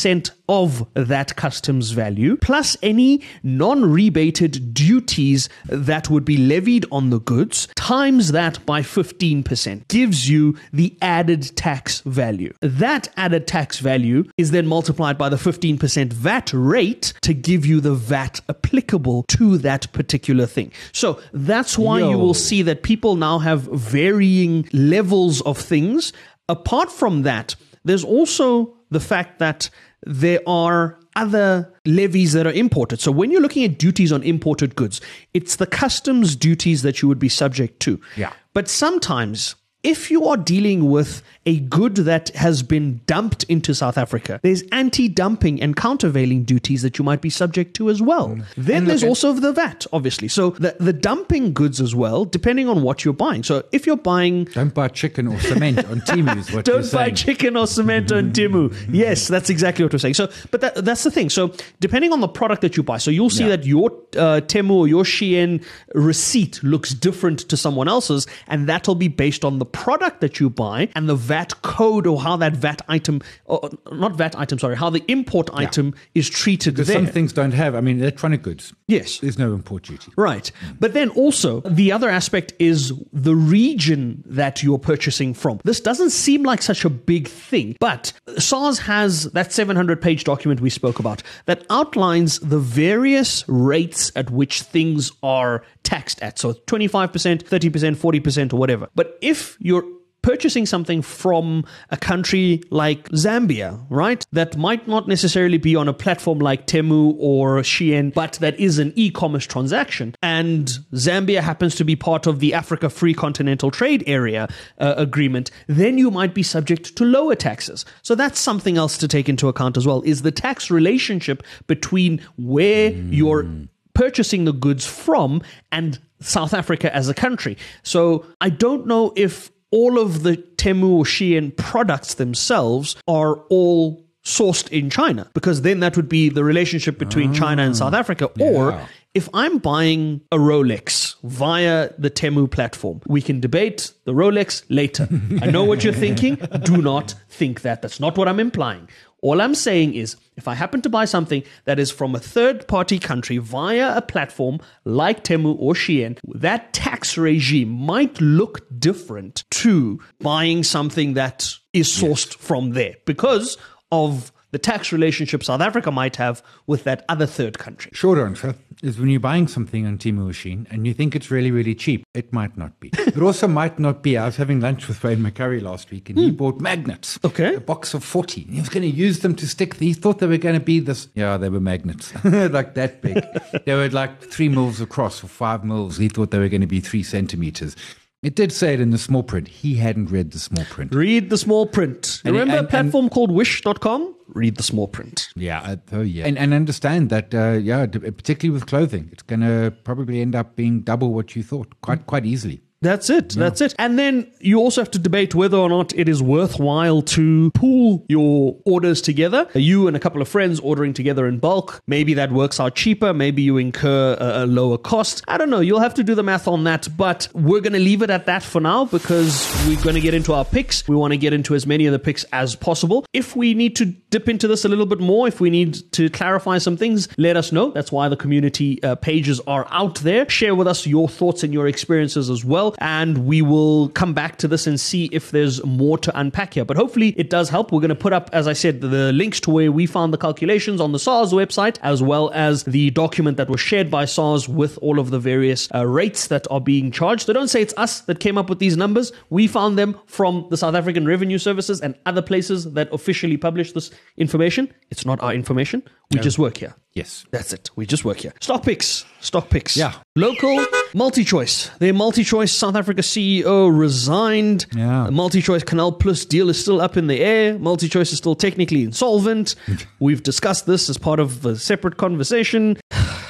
of that customs value, plus any non-rebated duties that would be levied on the goods, times that by fifteen percent, gives you the added tax value. That added tax value is then multiplied by the fifteen percent V A T rate to give you the V A T applicable to that particular thing. So that's why Yo. you will see that people now have varying levels of things. Apart from that, there's also the fact that there are other levies that are imported. So when you're looking at duties on imported goods, it's the customs duties that you would be subject to. Yeah. But sometimes, if you are dealing with a good that has been dumped into South Africa, there's anti-dumping and countervailing duties that you might be subject to as well. Mm. Then And there's look, also the V A T, obviously. So the, the dumping goods as well, depending on what you're buying. So if you're buying... Don't buy chicken or cement on Temu is what you're Don't buy saying. chicken or cement on Temu. Yes, that's exactly what we're saying. So, but that, that's the thing. So depending on the product that you buy, so you'll see Yeah. that your uh, Temu or your Shein receipt looks different to someone else's, and that'll be based on the product that you buy and the V A T code, or how that V A T item, or not V A T item, sorry, how the import item is treated Because there. some things don't have, I mean, electronic goods. Yes. There's no import duty. Right. But then also, the other aspect is the region that you're purchasing from. This doesn't seem like such a big thing, but SARS has that seven hundred page document we spoke about that outlines the various rates at which things are taxed at. So twenty-five percent, thirty percent, forty percent, or whatever. But if you're purchasing something from a country like Zambia, right, that might not necessarily be on a platform like Temu or Shein, but that is an e-commerce transaction, and Zambia happens to be part of the Africa Free Continental Trade Area uh, agreement, then you might be subject to lower taxes. So that's something else to take into account as well, is the tax relationship between where mm. you're purchasing the goods from and South Africa as a country. So I don't know if all of the Temu or Shein products themselves are all sourced in China, because then that would be the relationship between China and South Africa. Or Yeah. if I'm buying a Rolex via the Temu platform, we can debate the Rolex later. I know what you're thinking. Do not think that. That's not what I'm implying. All I'm saying is, if I happen to buy something that is from a third-party country via a platform like Temu or Shein, that tax regime might look different to buying something that is sourced yes. from there, because of the tax relationship South Africa might have with that other third country. Short answer is, when you're buying something on Temu or Shein and you think it's really, really cheap, it might not be. It also might not be. I was having lunch with Wayne McCurry last week, and he bought magnets. Okay. A box of forty. He was going to use them to stick. He thought they were going to be this. Yeah, they were magnets. Like that big. They were like three mils across or five mils. He thought they were going to be three centimeters. It did say it in the small print. He hadn't read the small print. Read the small print. And- Remember and- a platform called wish dot com? Read the small print. Yeah, uh, oh yeah. And, and understand that, uh, yeah, d- particularly with clothing, it's going to probably end up being double what you thought, quite quite easily. That's it. Yeah. That's it. And then you also have to debate whether or not it is worthwhile to pool your orders together. You and a couple of friends ordering together in bulk. Maybe that works out cheaper. Maybe you incur a, a lower cost. I don't know. You'll have to do the math on that. But we're going to leave it at that for now, because we're going to get into our picks. We want to get into as many of the picks as possible. If we need to dip into this a little bit more, if we need to clarify some things, let us know. That's why the community uh, pages are out there. Share with us your thoughts and your experiences as well. And we will come back to this and see if there's more to unpack here. But hopefully it does help. We're going to put up, as I said, the links to where we found the calculations on the SARS website, as well as the document that was shared by SARS with all of the various uh, rates that are being charged. So don't say it's us that came up with these numbers. We found them from the South African Revenue Services and other places that officially publish this information. It's not our information. We No. just work here. Yes. That's it. We just work here. Stock picks. Stock picks. Yeah. Local MultiChoice. Their MultiChoice South Africa C E O resigned. Yeah. The MultiChoice Canal Plus deal is still up in the air. MultiChoice is still technically insolvent. We've discussed this as part of a separate conversation.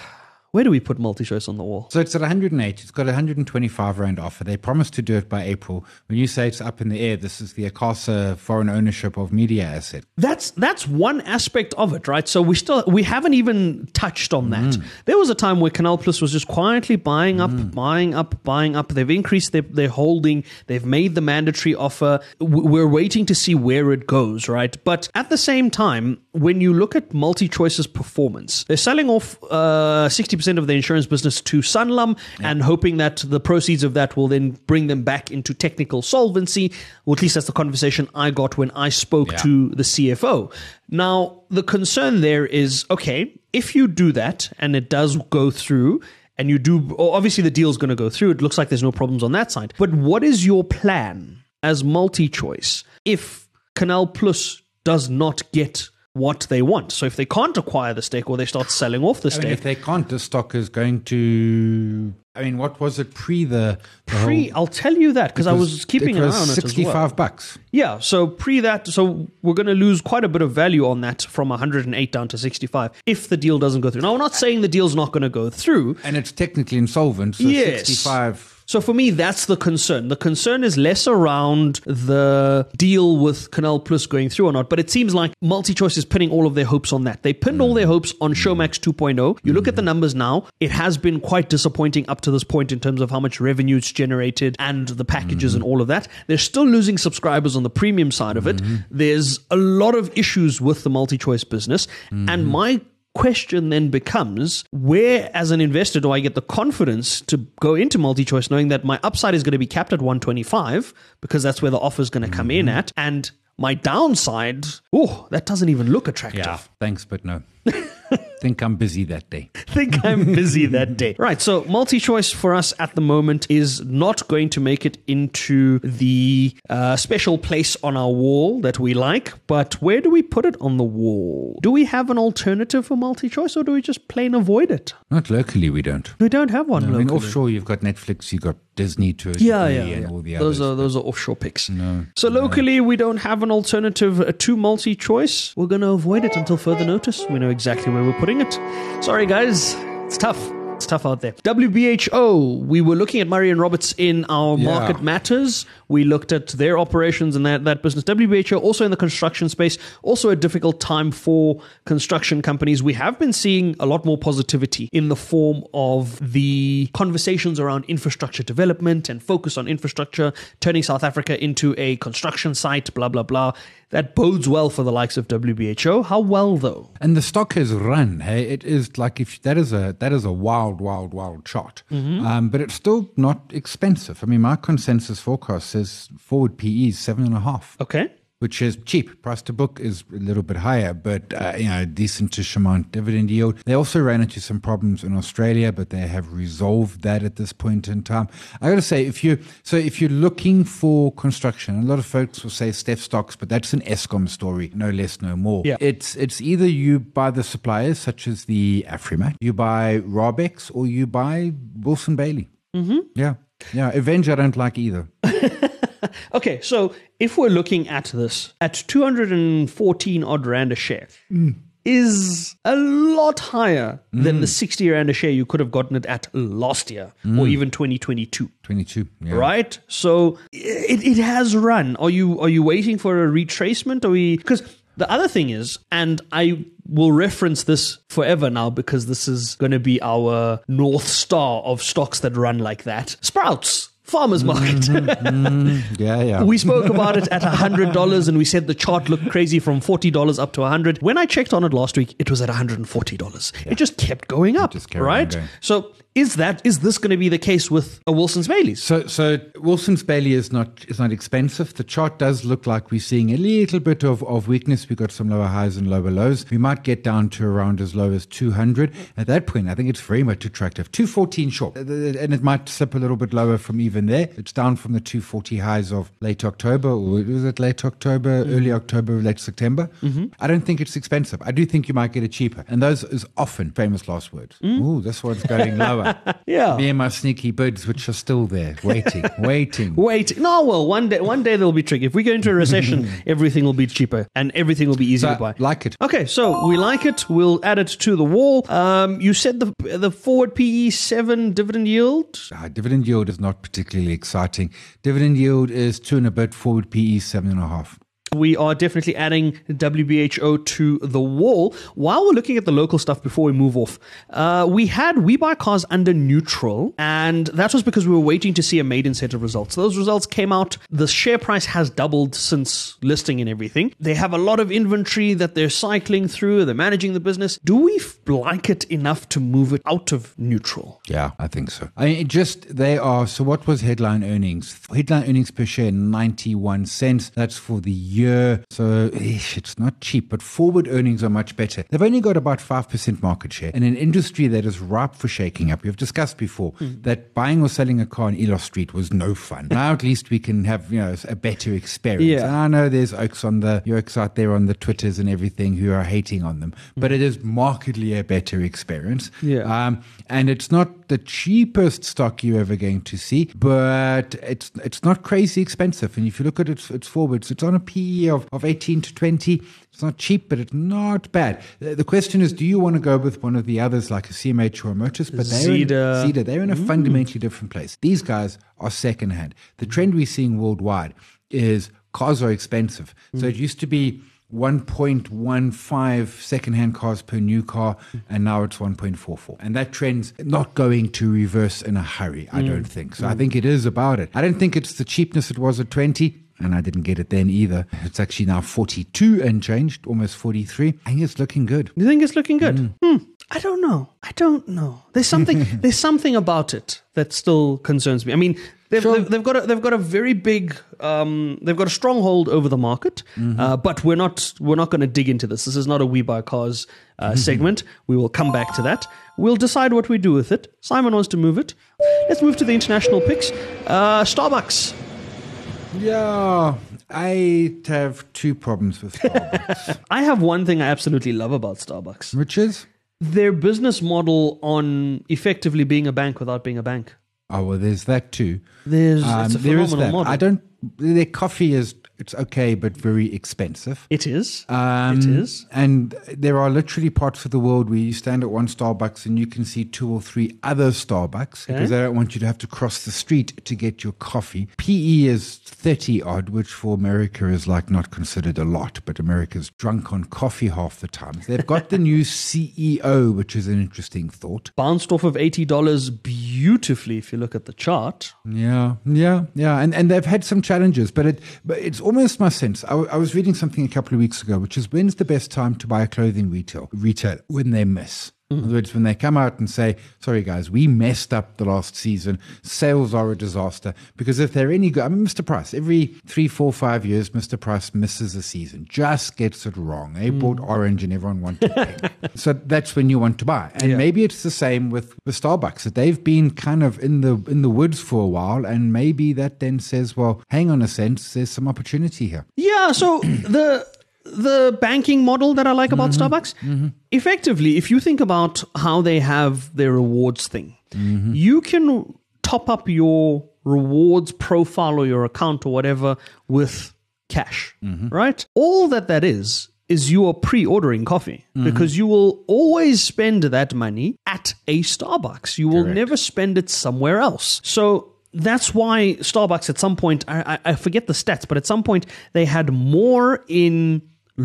Where do we put MultiChoice on the wall? So it's at one hundred eight. It's got a one hundred twenty-five rand offer. They promised to do it by April. When you say it's up in the air, this is the Akasa foreign ownership of media asset. That's that's one aspect of it, right? So we still we haven't even touched on that. Mm. There was a time where Canal Plus was just quietly buying up, mm. buying up, buying up. They've increased their, their holding. They've made the mandatory offer. We're waiting to see where it goes, right? But at the same time, when you look at MultiChoice's performance, they're selling off uh, sixty percent of the insurance business to Sanlam yeah. and hoping that the proceeds of that will then bring them back into technical solvency, or at least that's the conversation I got when I spoke yeah. to the C F O. Now, the concern there is, okay, if you do that and it does go through, and you do, obviously the deal is going to go through, it looks like there's no problems on that side. But what is your plan as MultiChoice if Canal Plus does not get what they want? So if they can't acquire the stake or they start selling off the I stake. mean, if they can't, the stock is going to, I mean, what was it pre the, the pre? whole, I'll tell you that because I was keeping it an was eye on it as sixty-five well. bucks. Yeah, so pre that, so we're going to lose quite a bit of value on that from one hundred eight down to sixty-five if the deal doesn't go through. Now, we're not saying the deal's not going to go through. And it's technically insolvent, so Yes. sixty-five. So for me, that's the concern. The concern is less around the deal with Canal Plus going through or not, but it seems like MultiChoice is pinning all of their hopes on that. They pinned mm. all their hopes on Showmax two point oh. You look at the numbers now, it has been quite disappointing up to this point in terms of how much revenue it's generated and the packages mm. and all of that. They're still losing subscribers on the premium side of it. Mm. There's a lot of issues with the MultiChoice business. Mm. And my question then becomes, where as an investor do I get the confidence to go into MultiChoice knowing that my upside is going to be capped at one twenty-five because that's where the offer is going to come mm-hmm. in at, and my downside, oh, that doesn't even look attractive. Yeah, thanks, but no. Think I'm busy that day. Think I'm busy that day. Right, so MultiChoice for us at the moment is not going to make it into the uh, special place on our wall that we like, but where do we put it on the wall? Do we have an alternative for MultiChoice, or do we just plain avoid it? Not locally, we don't. We don't have one no, locally. I mean, offshore, you've got Netflix, you've got Disney to a yeah, degree yeah, and yeah. all the those others. Are, those are offshore picks. No, so no. locally, we don't have an alternative to MultiChoice. We're going to avoid it until further notice. We know exactly where we're putting it. Sorry, guys. It's tough. It's tough out there. W B H O, we were looking at Murray and Roberts in our Yeah. Market Matters. We looked at their operations and that, that business. W B H O also in the construction space, also a difficult time for construction companies. We have been seeing a lot more positivity in the form of the conversations around infrastructure development and focus on infrastructure, turning South Africa into a construction site, blah, blah, blah. That bodes well for the likes of W B H O. How well, though? And the stock has run. Hey, it is like if that is a that is a wild, wild, wild chart. Mm-hmm. Um, but it's still not expensive. I mean, my consensus forecast says forward P E is seven and a half. Okay. Which is cheap. Price to book is a little bit higher, but uh, you know, decent-ish amount dividend yield. They also ran into some problems in Australia, but they have resolved that at this point in time. I got to say, if you so if you're looking for construction, a lot of folks will say Steph Stocks, but that's an Eskom story, no less, no more. Yeah. It's it's either you buy the suppliers such as the Afrimat, you buy Robex, or you buy Wilson Bailey. Mm-hmm. Yeah, yeah. Avenge, I don't like either. Okay, so if we're looking at this at two hundred fourteen odd rand a share, mm. is a lot higher mm. than the sixty rand a share you could have gotten it at last year mm. or even twenty twenty-two. twenty-two, yeah. Right? So it, it has run. Are you are you waiting for a retracement? Are we? Because the other thing is, and I will reference this forever now because this is going to be our North Star of stocks that run like that. Sprouts. Farmers market. mm-hmm, mm-hmm. Yeah, yeah. We spoke about it at one hundred dollars and we said the chart looked crazy from forty dollars up to one hundred dollars. When I checked on it last week, it was at one hundred forty dollars. Yeah. It just kept going up, just kept right? Going. So is that is this going to be the case with a Wilson's Bailey's? So, so Wilson's Bailey is not is not expensive. The chart does look like we're seeing a little bit of, of weakness. We've got some lower highs and lower lows. We might get down to around as low as two hundred. At that point, I think it's very much attractive. two fourteen short, and it might slip a little bit lower from even there. It's down from the two forty highs of late October, or was it late October, mm-hmm. early October, late September? Mm-hmm. I don't think it's expensive. I do think you might get it cheaper. And those is often famous last words. Mm. Oh, this one's going lower. Slava. Yeah. Me and my sneaky birds, which are still there, waiting, waiting. Wait, no, well, one day, one day they'll be tricky. If we go into a recession, everything will be cheaper and everything will be easier So, to buy. like it. Okay, so we like it. We'll add it to the wall. Um, you said the the forward P E seven dividend yield. Uh, dividend yield is not particularly exciting. Dividend yield is two and a bit, forward P E seven and a half. We are definitely adding W B H O to the wall. While we're looking at the local stuff before we move off, uh, we had We Buy Cars under neutral, and that was because we were waiting to see a maiden set of results. Those results came out. The share price has doubled since listing and everything. They have a lot of inventory that they're cycling through. They're managing the business. Do we f- like it enough to move it out of neutral? Yeah, I think so. I mean, it just, they are, so what was headline earnings? Headline earnings per share, ninety-one cents. That's for the year. So eesh, it's not cheap, but forward earnings are much better. They've only got about five percent market share in an industry that is ripe for shaking up. We've discussed before mm. that buying or selling a car on Elos Street was no fun. Now at least we can have, you know, a better experience. Yeah. And I know there's oaks on the, your oaks out there on the Twitters and everything who are hating on them, but it is markedly a better experience. Yeah. Um, and it's not the cheapest stock you're ever going to see, but it's it's not crazy expensive. And if you look at its, its forwards, it's on a P E of, of eighteen to twenty. It's not cheap, but it's not bad. The, the question is, do you want to go with one of the others like a C M H or a Motus? But they're in, Zeda. Zeda, they're in a mm. fundamentally different place. These guys are secondhand. The trend we're seeing worldwide is cars are expensive. Mm. So it used to be one point one five second-hand cars per new car, and now it's one point four four. And that trend's not going to reverse in a hurry, I mm. don't think. So mm. I think it is about it. I don't think it's the cheapness it was at twenty, and I didn't get it then either. It's actually now forty-two and changed, almost forty-three. I think it's looking good. You think it's looking good? Mm. Hmm. I don't know. I don't know. There's something. there's something about it that still concerns me. I mean, they've Sure. they've, they've got a, they've got a very big. Um, they've got a stronghold over the market. Mm-hmm. Uh, but we're not we're not going to dig into this. This is not a We Buy Cars uh, segment. We will come back to that. We'll decide what we do with it. Simon wants to move it. Let's move to the international picks. Uh, Starbucks. Yeah, I have two problems with Starbucks. I have one thing I absolutely love about Starbucks. Which is? Their business model on effectively being a bank without being a bank. Oh, well, there's that too. There's Um, it's a there is phenomenal that. model. I don't, their coffee is, it's okay, but very expensive. It is. Um, it is. And there are literally parts of the world where you stand at one Starbucks and you can see two or three other Starbucks Okay. because they don't want you to have to cross the street to get your coffee. P E is thirty odd, which for America is like not considered a lot, but America's drunk on coffee half the time. They've got the new C E O, which is an interesting thought. Bounced off of eighty dollars beautifully if you look at the chart. Yeah, yeah, yeah, and and they've had some challenges, but it but it's almost my sense. I, I was reading something a couple of weeks ago, which is when's the best time to buy a clothing retail retail when they miss. In other words, when they come out and say, sorry guys, we messed up the last season, sales are a disaster. Because if they're any good, I mean, Mister Price, every three, four, five years, Mister Price misses a season, just gets it wrong. They bought orange and everyone wanted pink. So that's when you want to buy. And Yeah. maybe it's the same with, with Starbucks, that they've been kind of in the in the woods for a while. And maybe that then says, well, hang on a sense, there's some opportunity here. Yeah, so the the banking model that I like about Mm-hmm. Starbucks, effectively, if you think about how they have their rewards thing, Mm-hmm. you can top up your rewards profile or your account or whatever with cash, Mm-hmm. right? All that that is, is you are pre-ordering coffee Mm-hmm. because you will always spend that money at a Starbucks. You will Correct. never spend it somewhere else. So that's why Starbucks at some point, I, I, I forget the stats, but at some point they had more in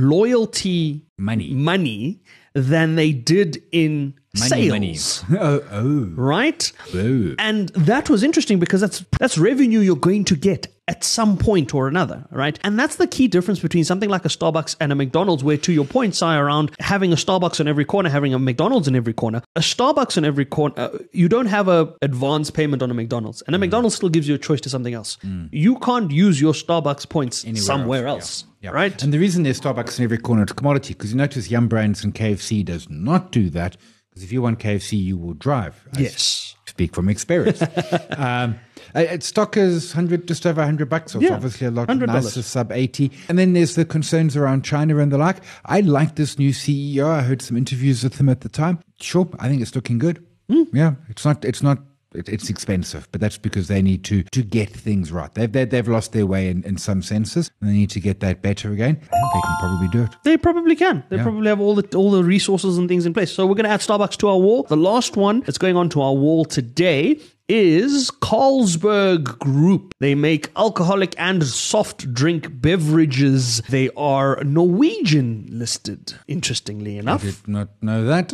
loyalty Money. money than they did in Money, sales. money. oh, oh. Right? Oh. And that was interesting because that's that's revenue you're going to get at some point or another, right? And that's the key difference between something like a Starbucks and a McDonald's, where to your point, Si, around having a Starbucks on every corner, having a McDonald's in every corner, a Starbucks on every corner, uh, you don't have a advance payment on a McDonald's, and a McDonald's still gives you a choice to something else. You can't use your Starbucks points Anywhere somewhere else. else, Yeah. right? And the reason there's Starbucks in every corner, it's commodity, because you notice Yum Brands and K F C does not do that, because if you want K F C, you will drive. I Yes. speak from experience. um, uh, it's stock is one hundred, just over one hundred bucks. So it's Yeah, obviously a lot one hundred dollars. nicer, sub eighty. And then there's the concerns around China and the like. I like this new C E O. I heard some interviews with him at the time. Sure, I think it's looking good. Mm. Yeah, it's not. It's not. It, it's expensive, but that's because they need to to get things right. They've they've, they've lost their way in, in some senses, and they need to get that better again. And they can probably do it. They probably can. They Yeah. probably have all the all the resources and things in place. So we're going to add Starbucks to our wall. The last one that's going onto our wall today is Carlsberg Group. They make alcoholic and soft drink beverages. They are Norwegian listed, interestingly I enough. did not know that.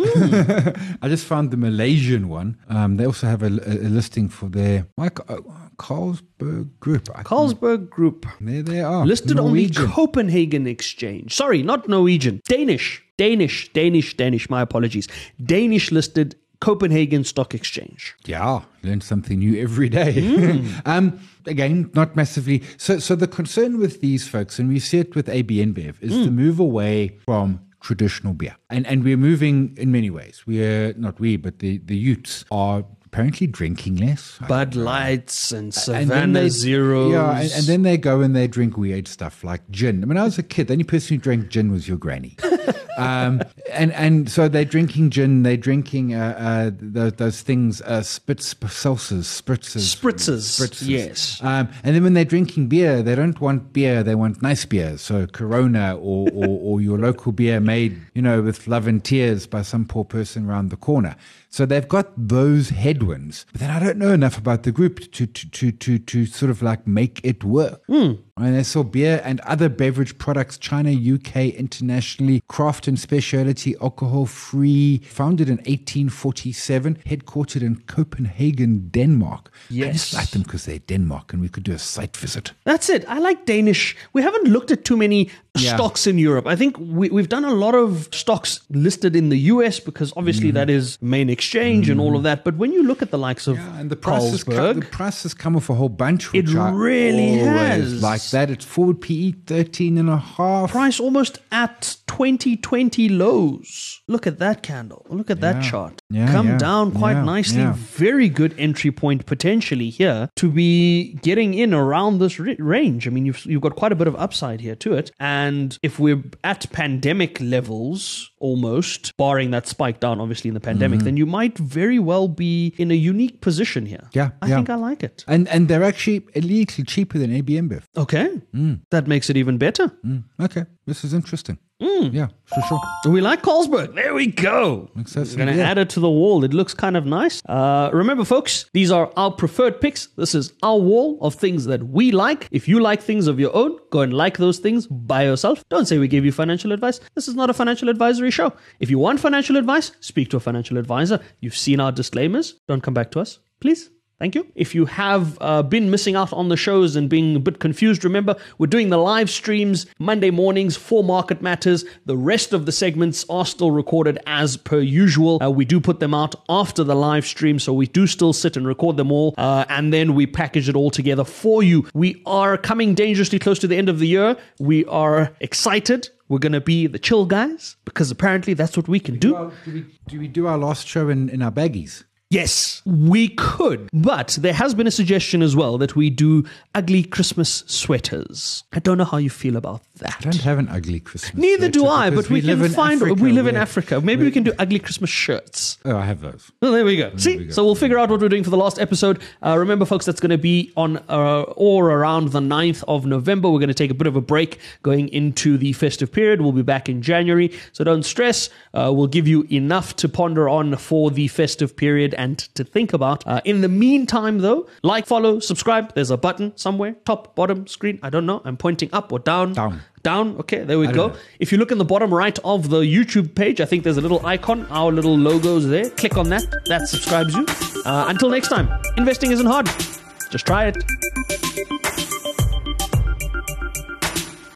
I just found the Malaysian one. Um, they also have a, a, a listing for their like, uh, Carlsberg Group. I Carlsberg Group. think There they are. Listed Norwegian. on the Copenhagen Exchange. Sorry, not Norwegian. Danish. Danish. Danish. Danish. My apologies. Danish listed Copenhagen Stock Exchange. Yeah, learn something new every day. um, again, not massively. So, so the concern with these folks, and we see it with A B InBev, is the move away from traditional beer, and and we're moving in many ways. We're not we, but the the youths are apparently drinking less. Bud Lights and And Savannah then they- Zeros. Yeah, and, and then they go and they drink weird stuff like gin. When I was a kid, the only person who drank gin was your granny. um, and and so they're drinking gin. They're drinking uh, uh, those, those things, uh, spritz, seltzers, spritzers, Spritzers, spritzers. yes. Um, and then when they're drinking beer, they don't want beer. They want nice beer. So Corona or, or or your local beer made, you know, with love and tears by some poor person around the corner. So they've got those headwinds. But then I don't know enough about the group to to to to, to sort of like make it work. Mm. And they sell beer and other beverage products, China, U K, internationally, craft and specialty, alcohol-free, founded in eighteen forty-seven, headquartered in Copenhagen, Denmark. I Yes. just like them because they're Denmark and we could do a site visit. That's it. I like Danish. We haven't looked at too many Yeah. stocks in Europe. I think we, we've done a lot of stocks listed in the U S because obviously Mm-hmm. that is main exchange and all of that. But when you look at the likes of Yeah, and the price, has come, Carlsberg, the price has come off a whole bunch. Which It I really always has. like that. It's forward P E thirteen and a half. price almost at twenty twenty lows. Look at that candle. Look at that Yeah. chart. Yeah, Come yeah, down quite yeah, nicely. yeah. Very good entry point potentially here to be getting in around this r- range. I mean, you've you've got quite a bit of upside here to it. And if we're at pandemic levels almost, barring that spike down obviously in the pandemic, then you might very well be in a unique position here. Yeah, I yeah. think I like it. And and they're actually a little cheaper than A B InBev. Okay. That makes it even better. Mm, okay, this is interesting. Yeah, for sure. We like Carlsberg. There we go. Makes sense. We're going to Yeah. add it to the wall. It looks kind of nice. Uh, remember, folks, these are our preferred picks. This is our wall of things that we like. If you like things of your own, go and like those things by yourself. Don't say we gave you financial advice. This is not a financial advisory show. If you want financial advice, speak to a financial advisor. You've seen our disclaimers. Don't come back to us, please. Thank you. If you have uh, been missing out on the shows and being a bit confused, remember, we're doing the live streams Monday mornings for Market Matters. The rest of the segments are still recorded as per usual. Uh, we do put them out after the live stream, so we do still sit and record them all, uh, and then we package it all together for you. We are coming dangerously close to the end of the year. We are excited. We're going to be the chill guys, because apparently that's what we can do. Well, do we do we do our last show in, in our baggies? Yes, we could. But there has been a suggestion as well that we do ugly Christmas sweaters. I don't know how you feel about that. I don't have an ugly Christmas. Neither do sweater I, because but we, live can in find. Africa we live in where- Africa. Maybe we can do ugly Christmas shirts. Oh, I have those. Well, there we go. See, we go. so we'll figure out what we're doing for the last episode. Uh, remember, folks, that's going to be on uh, or around the ninth of November. We're going to take a bit of a break going into the festive period. We'll be back in January, so don't stress. Uh, we'll give you enough to ponder on for the festive period and to think about. Uh, in the meantime, though, like, follow, subscribe. There's a button somewhere, top, bottom, screen. I don't know. I'm pointing up or down. Down. Down. Okay, there we don't go. know. If you look in the bottom right of the YouTube page, I think there's a little icon. Our little logo's there. Click on that. That subscribes you. Uh, until next time, investing isn't hard. Just try it.